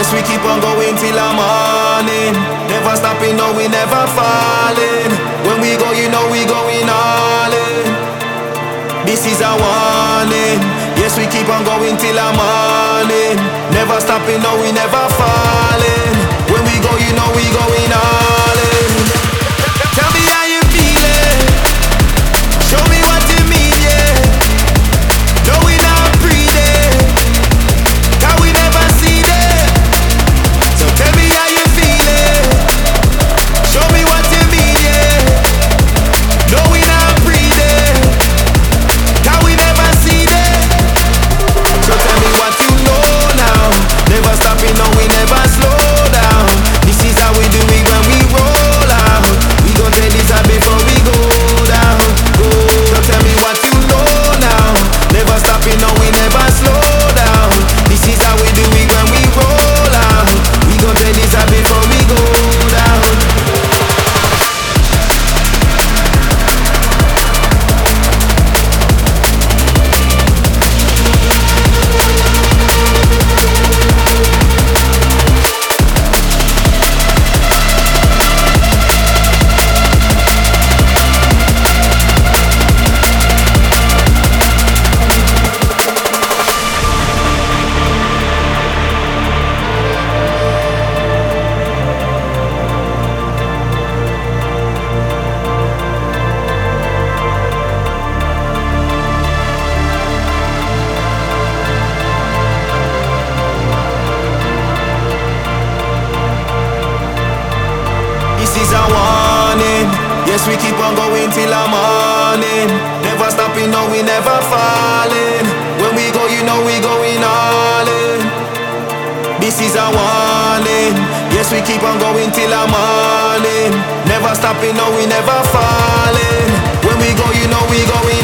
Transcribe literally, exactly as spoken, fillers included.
Yes, we keep on going till the morning. Never stopping, no, we never falling. When we go, you know we going all in. This is a warning. Yes, we keep on going till the morning. Never stopping, no, we never falling. When we go, you know we going all in. Tell me how you feeling. Show me what you mean, yeah. No, we not breathing. Cause we never see them. So tell me how you feeling. Show me what you mean, yeah. No, we not breathing. Cause we never see them. So tell me what you know now. Never stopping, no, we never slow down. This is how we do it when we roll out. We gon' take this out before we go down. Go. So tell me what you know now. Never stopping, no, we never slow down. This is how we do it when we roll out. We gon' take this out before we go down. This is a warning. Yes, we keep on going till the morning. Never stopping, no, we never falling. When we go, you know we going all in. This is a warning. Yes, we keep on going till the morning. Never stopping, no, we never falling. When we go, you know we going